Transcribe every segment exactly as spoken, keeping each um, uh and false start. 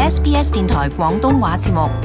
S B S 電台廣東話節目。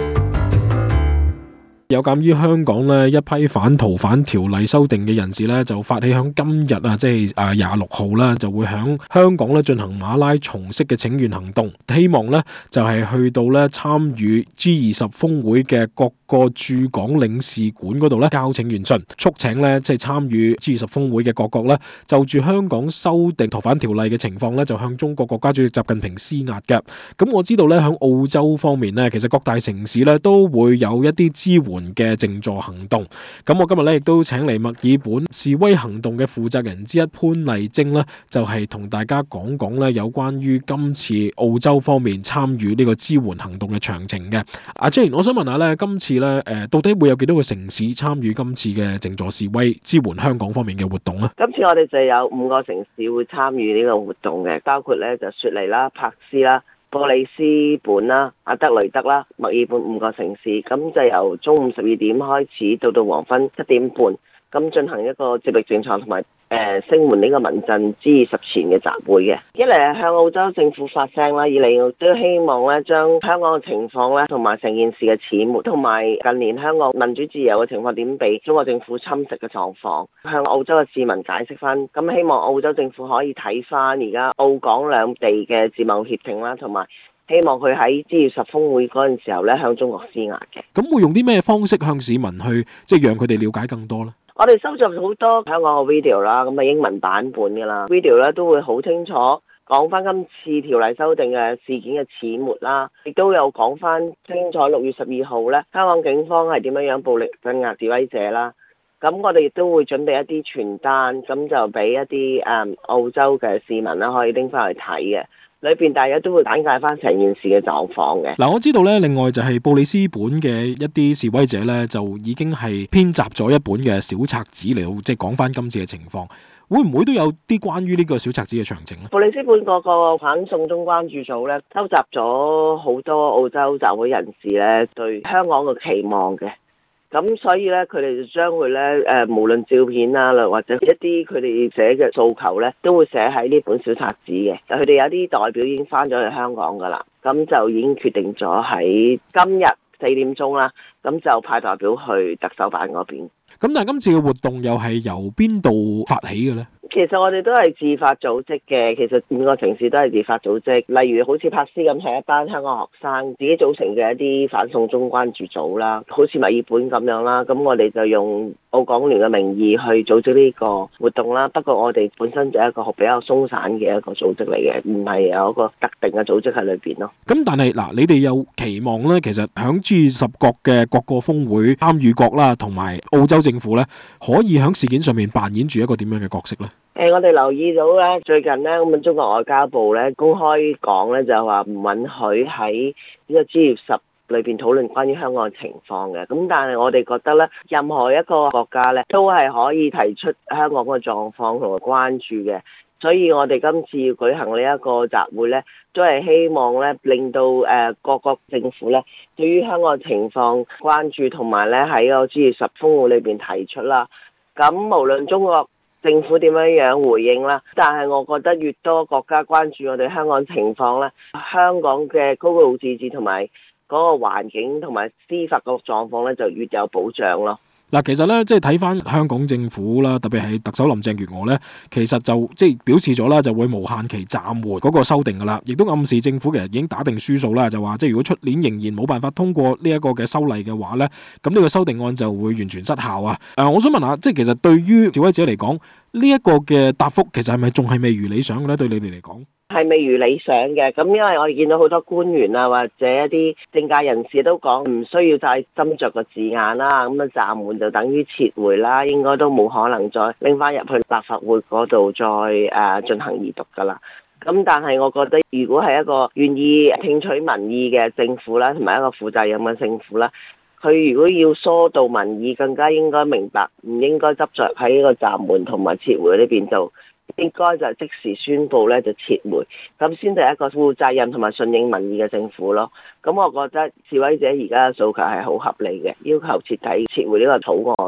有鑒於香港呢一批反逃犯條例修訂嘅人士呢，就發起響今日啊，即係誒廿六號啦，就會響香港咧進行馬拉松式嘅請願行動，希望呢就係去到咧參與 G 二十峰會嘅各個駐港領事館嗰度咧交請願信，促請咧即係參與 G 二十峰會嘅各國咧就住香港修訂逃犯條例嘅情況咧，就向中國國家主席習近平施壓嘅。咁我知道咧響澳洲方面咧，其實各大城市咧都會有一啲支援嘅靜坐行動。咁我今日咧亦都請嚟墨爾本示威行動嘅負責人之一潘麗晶咧，就係、是、同大家講講咧有關於今次澳洲方面參與呢個支援行動嘅詳情嘅。阿 Jane， 我想問下咧，今次咧誒到底會有幾多個城市參與今次嘅靜坐示威支援香港方面嘅活動咧？ 今次我哋就有五個城市會參與呢個活動嘅，包括咧就雪梨啦、珀斯啦、布里斯本啦、阿德雷德啦、墨爾本五個城市，咁就由中午十二點開始到到黃昏七點半，咁進行一個接力靜坐同埋誒聲援呢個民陣 G 二十前嘅集會嘅。一嚟係向澳洲政府發聲啦，二嚟都希望咧將香港嘅情況咧同埋成件事嘅始末，同埋近年香港民主自由嘅情況點被中國政府侵蝕嘅狀況，向澳洲嘅市民解釋翻。咁希望澳洲政府可以睇翻而家澳港兩地嘅自貿協定啦，同埋希望佢喺 G 二十峰會嗰陣時候咧向中國施壓嘅。 咁會用啲咩方式向市民去即係讓佢哋了解更多咧？ 我哋收集好多香港嘅 video 啦，咁啊英文版本㗎啦 ，video 咧都會好清楚講翻今次條例修訂嘅事件嘅始末啦，亦都有講翻清楚六月十二號咧香港警方係點樣樣暴力鎮壓示威者啦。咁我哋亦都會準備一啲傳單，咁就俾一啲誒、嗯、澳洲嘅市民啦可以拎翻去睇嘅。裏邊大家都會簡介翻成件事嘅狀況嘅。 嗱，我知道咧，另外就係布里斯本嘅一啲示威者咧，就已經係編輯咗一本嘅小冊子嚟到，即係講翻今次嘅情況。會唔會都有啲關於呢個小冊子嘅詳情咧？ 布里斯本嗰個反送中關注組咧，收集咗好多澳洲集會人士咧對香港嘅期望嘅。咁所以咧，佢哋就將會咧，誒，無論照片啦，或者一啲佢哋寫嘅訴求咧，都會寫喺呢本小冊子嘅。佢哋有啲代表已經翻咗去香港噶啦，咁就已經決定咗喺今日四點鐘啦，咁就派代表去特首辦嗰邊。 咁但係今次嘅活動又係由邊度發起嘅咧？ 其實我哋都係自發組織嘅，其實五個城市都係自發組織。例如好似珀斯咁，係一班香港學生自己組成嘅一啲反送中關注組啦。好似墨爾本咁樣啦，咁我哋就用澳港聯嘅名義去組織呢個活動啦。不過我哋本身就係一個比較鬆散嘅一個組織嚟嘅，唔係有一個特定嘅組織喺裏邊咯。 咁但係嗱，你哋有期望咧，其實響 G 二十國嘅各個峰會參與國啦，同埋澳洲政府咧，可以響事件上面扮演住一個點樣嘅角色咧？ 誒、呃，我哋留意到咧，最近咧咁啊，中國外交部咧公開講咧，就話唔允許喺呢個 G 二十裏邊討論關於香港嘅情況嘅。咁但係我哋覺得咧，任何一個國家咧都係可以提出香港嘅狀況同埋關注嘅。所以我哋今次要舉行呢一個集會咧，都係希望咧令到誒各國政府咧對於香港嘅情況關注，同埋咧喺個 G 二十峰會裏邊提出啦。咁無論中國政府點樣樣回應啦，但係我覺得越多國家關注我哋香港情況咧，香港嘅高度自治同埋嗰個環境同埋司法個狀況咧就越有保障咯。 嗱，其實咧，即係睇翻香港政府啦，特別係特首林鄭月娥咧，其實就即係表示咗啦，就會無限期暫緩嗰個修訂噶啦，亦都暗示政府其實已經打定輸數啦，就話即係如果出年仍然冇辦法通過呢一個嘅修例嘅話咧，咁呢個修訂案就會完全失效啊！誒、呃，我想問下，即係其實對於示威者嚟講，呢、這、一個嘅答覆其實係咪仲係未如理想嘅咧？對你哋嚟講？ 係未如理想嘅，咁因為我哋見到好多官員啊，或者一啲政界人士都講唔需要再斟酌個字眼啦，咁啊暫緩就等於撤回啦，應該都冇可能再拎翻入去立法會嗰度再誒進行二讀噶啦。咁但係我覺得，如果係一個願意聽取民意嘅政府啦，同埋一個負責任嘅政府啦，佢如果要疏導民意，更加應該明白唔應該執着喺呢個暫緩同埋撤回呢邊，就應該就即時宣布咧就撤回，咁先係一個負責任同埋順應民意嘅政府咯。咁我覺得示威者而家嘅訴求係好合理嘅，要求徹底撤回呢個草案咯。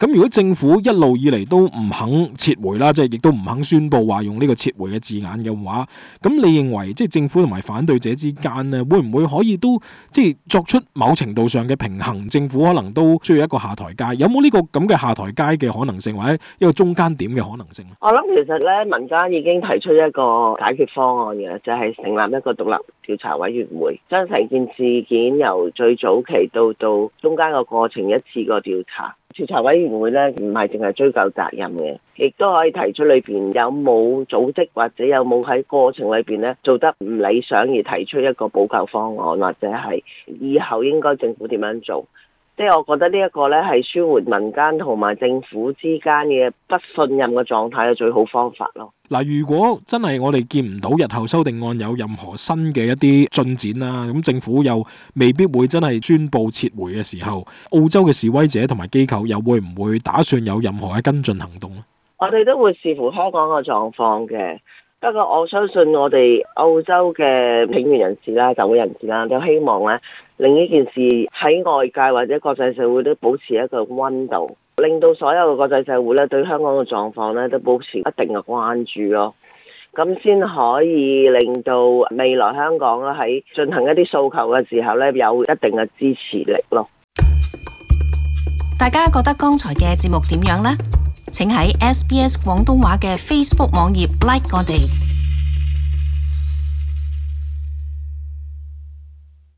咁如果政府一路以嚟都唔肯撤回啦，即係亦都唔肯宣佈話用呢個撤回嘅字眼嘅話，咁你認為即係政府同埋反對者之間呢，會唔會可以都即係作出某程度上嘅平衡？政府可能都需要一個下台階，有冇呢個咁嘅下台階嘅可能性，或者一個中間點嘅可能性？ 我諗其實咧，民間已經提出一個解決方案嘅，就係成立一個獨立調查委員會，將成件事件由最早期到到中間個過程一次過調查。調查委員會咧，唔係淨係追究責任嘅，亦都可以提出裏邊有冇組織或者有冇喺過程裏邊咧做得唔理想，而提出一個補救方案，或者係以後應該政府點樣做。即係我覺得呢一個咧係舒緩民間同埋政府之間嘅不信任嘅狀態嘅最好方法咯。 嗱，如果真係我哋見唔到日後修訂案有任何新嘅一啲進展啦，咁政府又未必會真係宣布撤回嘅時候，澳洲嘅示威者同埋機構又會唔會打算有任何嘅跟進行動咧？ 我哋都會視乎香港嘅狀況嘅。不過我相信我哋澳洲嘅請願人士啦、集會人士啦，都希望咧令呢件事喺外界或者國際社會都保持一個溫度，令到所有嘅國際社會咧對香港嘅狀況咧都保持一定嘅關注咯。咁先可以令到未來香港咧喺進行一啲訴求嘅時候咧有一定嘅支持力咯。 大家覺得剛才嘅節目點樣呢？請喺 S B S 廣東話嘅 Facebook 網頁 like 我哋。